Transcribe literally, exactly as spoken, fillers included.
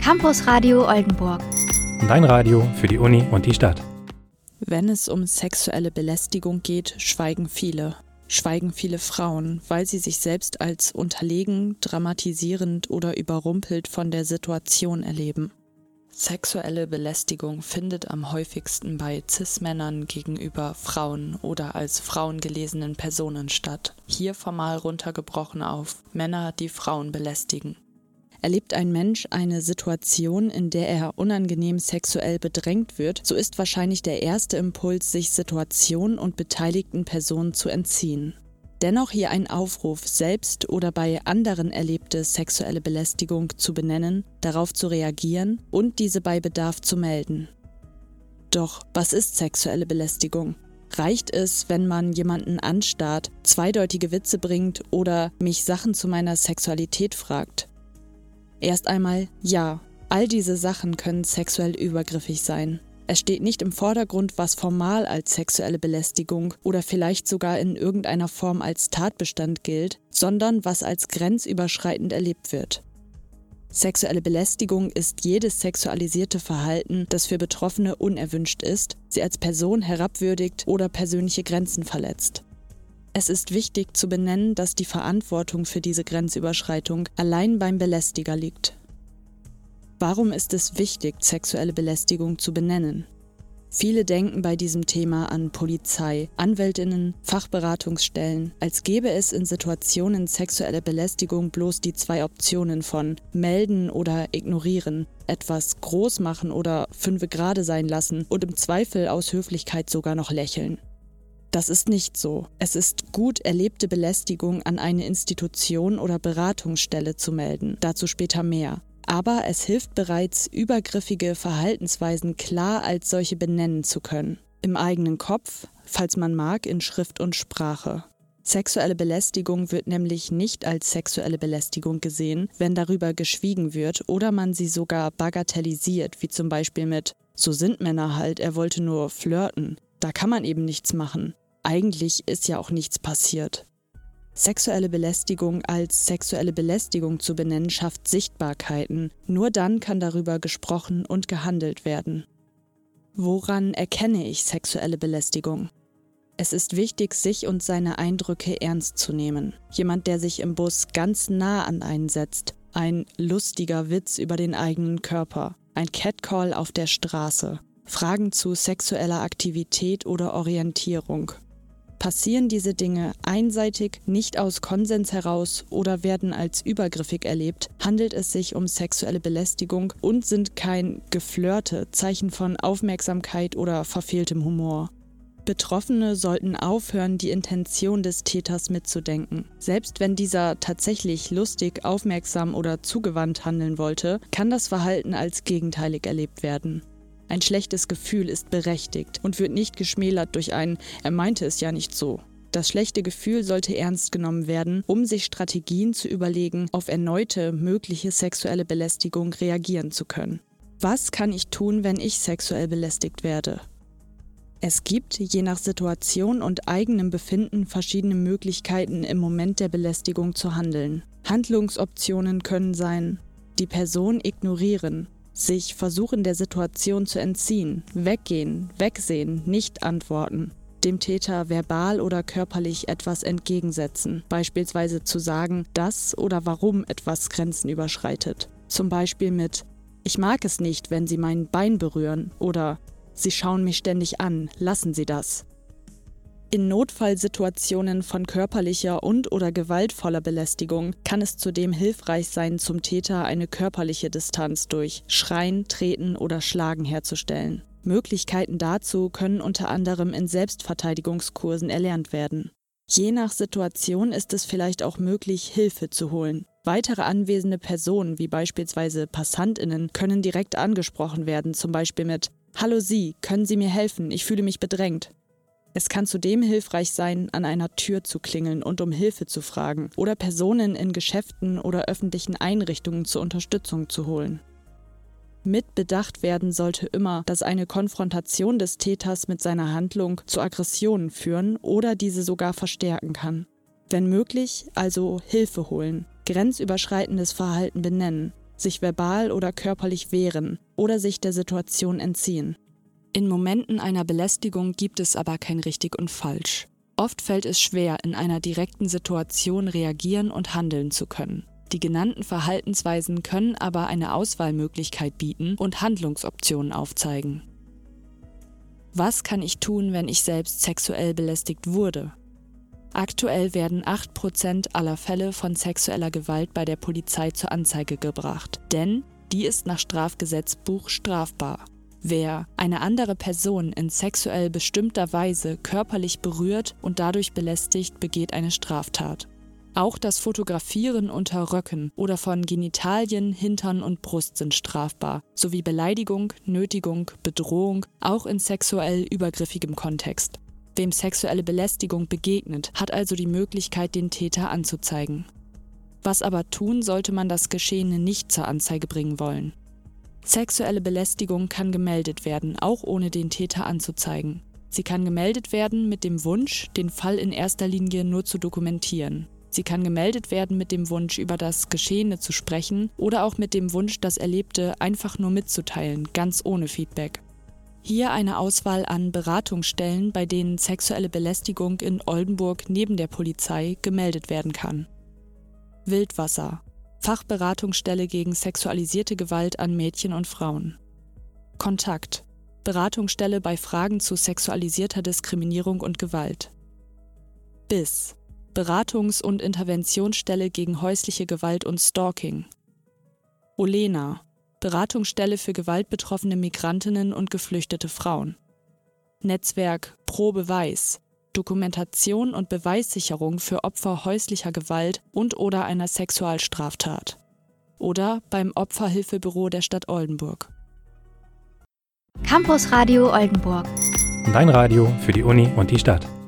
Campus Radio Oldenburg. Dein Radio für die Uni und die Stadt. Wenn es um sexuelle Belästigung geht, schweigen viele. Schweigen viele Frauen, weil sie sich selbst als unterlegen, dramatisierend oder überrumpelt von der Situation erleben. Sexuelle Belästigung findet am häufigsten bei Cis-Männern gegenüber Frauen oder als Frauen gelesenen Personen statt. Hier formal runtergebrochen auf Männer, die Frauen belästigen. Erlebt ein Mensch eine Situation, in der er unangenehm sexuell bedrängt wird, so ist wahrscheinlich der erste Impuls, sich Situation und beteiligten Personen zu entziehen. Dennoch hier ein Aufruf, selbst oder bei anderen erlebte sexuelle Belästigung zu benennen, darauf zu reagieren und diese bei Bedarf zu melden. Doch was ist sexuelle Belästigung? Reicht es, wenn man jemanden anstarrt, zweideutige Witze bringt oder mich Sachen zu meiner Sexualität fragt? Erst einmal, ja, all diese Sachen können sexuell übergriffig sein. Es steht nicht im Vordergrund, was formal als sexuelle Belästigung oder vielleicht sogar in irgendeiner Form als Tatbestand gilt, sondern was als grenzüberschreitend erlebt wird. Sexuelle Belästigung ist jedes sexualisierte Verhalten, das für Betroffene unerwünscht ist, sie als Person herabwürdigt oder persönliche Grenzen verletzt. Es ist wichtig zu benennen, dass die Verantwortung für diese Grenzüberschreitung allein beim Belästiger liegt. Warum ist es wichtig, sexuelle Belästigung zu benennen? Viele denken bei diesem Thema an Polizei, Anwältinnen, Fachberatungsstellen, als gäbe es in Situationen sexueller Belästigung bloß die zwei Optionen von melden oder ignorieren, etwas groß machen oder fünfe gerade sein lassen und im Zweifel aus Höflichkeit sogar noch lächeln. Das ist nicht so. Es ist gut, erlebte Belästigung an eine Institution oder Beratungsstelle zu melden, dazu später mehr. Aber es hilft bereits, übergriffige Verhaltensweisen klar als solche benennen zu können. Im eigenen Kopf, falls man mag, in Schrift und Sprache. Sexuelle Belästigung wird nämlich nicht als sexuelle Belästigung gesehen, wenn darüber geschwiegen wird oder man sie sogar bagatellisiert, wie zum Beispiel mit „So sind Männer halt, er wollte nur flirten. Da kann man eben nichts machen. Eigentlich ist ja auch nichts passiert." Sexuelle Belästigung als sexuelle Belästigung zu benennen, schafft Sichtbarkeiten. Nur dann kann darüber gesprochen und gehandelt werden. Woran erkenne ich sexuelle Belästigung? Es ist wichtig, sich und seine Eindrücke ernst zu nehmen. Jemand, der sich im Bus ganz nah an einen setzt, ein lustiger Witz über den eigenen Körper, ein Catcall auf der Straße, Fragen zu sexueller Aktivität oder Orientierung. Passieren diese Dinge einseitig, nicht aus Konsens heraus oder werden als übergriffig erlebt, handelt es sich um sexuelle Belästigung und sind kein Geflirte, Zeichen von Aufmerksamkeit oder verfehltem Humor. Betroffene sollten aufhören, die Intention des Täters mitzudenken. Selbst wenn dieser tatsächlich lustig, aufmerksam oder zugewandt handeln wollte, kann das Verhalten als gegenteilig erlebt werden. Ein schlechtes Gefühl ist berechtigt und wird nicht geschmälert durch ein „Er meinte es ja nicht so". Das schlechte Gefühl sollte ernst genommen werden, um sich Strategien zu überlegen, auf erneute mögliche sexuelle Belästigung reagieren zu können. Was kann ich tun, wenn ich sexuell belästigt werde? Es gibt, je nach Situation und eigenem Befinden, verschiedene Möglichkeiten, im Moment der Belästigung zu handeln. Handlungsoptionen können sein: die Person ignorieren, sich versuchen, der Situation zu entziehen, weggehen, wegsehen, nicht antworten, dem Täter verbal oder körperlich etwas entgegensetzen, beispielsweise zu sagen, dass oder warum etwas Grenzen überschreitet. Zum Beispiel mit „Ich mag es nicht, wenn Sie mein Bein berühren" oder „Sie schauen mich ständig an, lassen Sie das". In Notfallsituationen von körperlicher und oder gewaltvoller Belästigung kann es zudem hilfreich sein, zum Täter eine körperliche Distanz durch Schreien, Treten oder Schlagen herzustellen. Möglichkeiten dazu können unter anderem in Selbstverteidigungskursen erlernt werden. Je nach Situation ist es vielleicht auch möglich, Hilfe zu holen. Weitere anwesende Personen, wie beispielsweise PassantInnen, können direkt angesprochen werden, zum Beispiel mit „Hallo Sie, können Sie mir helfen? Ich fühle mich bedrängt." Es kann zudem hilfreich sein, an einer Tür zu klingeln und um Hilfe zu fragen oder Personen in Geschäften oder öffentlichen Einrichtungen zur Unterstützung zu holen. Mit bedacht werden sollte immer, dass eine Konfrontation des Täters mit seiner Handlung zu Aggressionen führen oder diese sogar verstärken kann. Wenn möglich, also Hilfe holen, grenzüberschreitendes Verhalten benennen, sich verbal oder körperlich wehren oder sich der Situation entziehen. In Momenten einer Belästigung gibt es aber kein Richtig und Falsch. Oft fällt es schwer, in einer direkten Situation reagieren und handeln zu können. Die genannten Verhaltensweisen können aber eine Auswahlmöglichkeit bieten und Handlungsoptionen aufzeigen. Was kann ich tun, wenn ich selbst sexuell belästigt wurde? Aktuell werden acht Prozent aller Fälle von sexueller Gewalt bei der Polizei zur Anzeige gebracht, denn die ist nach Strafgesetzbuch strafbar. Wer eine andere Person in sexuell bestimmter Weise körperlich berührt und dadurch belästigt, begeht eine Straftat. Auch das Fotografieren unter Röcken oder von Genitalien, Hintern und Brust sind strafbar, sowie Beleidigung, Nötigung, Bedrohung, auch in sexuell übergriffigem Kontext. Wem sexuelle Belästigung begegnet, hat also die Möglichkeit, den Täter anzuzeigen. Was aber tun, sollte man das Geschehene nicht zur Anzeige bringen wollen? Sexuelle Belästigung kann gemeldet werden, auch ohne den Täter anzuzeigen. Sie kann gemeldet werden mit dem Wunsch, den Fall in erster Linie nur zu dokumentieren. Sie kann gemeldet werden mit dem Wunsch, über das Geschehene zu sprechen oder auch mit dem Wunsch, das Erlebte einfach nur mitzuteilen, ganz ohne Feedback. Hier eine Auswahl an Beratungsstellen, bei denen sexuelle Belästigung in Oldenburg neben der Polizei gemeldet werden kann. Wildwasser. Fachberatungsstelle gegen sexualisierte Gewalt an Mädchen und Frauen. Kontakt. Beratungsstelle bei Fragen zu sexualisierter Diskriminierung und Gewalt. B I S. Beratungs- und Interventionsstelle gegen häusliche Gewalt und Stalking. Olena. Beratungsstelle für gewaltbetroffene Migrantinnen und geflüchtete Frauen. Netzwerk Pro Beweis. Dokumentation und Beweissicherung für Opfer häuslicher Gewalt und/oder einer Sexualstraftat. Oder beim Opferhilfebüro der Stadt Oldenburg. Campus Radio Oldenburg. Dein Radio für die Uni und die Stadt.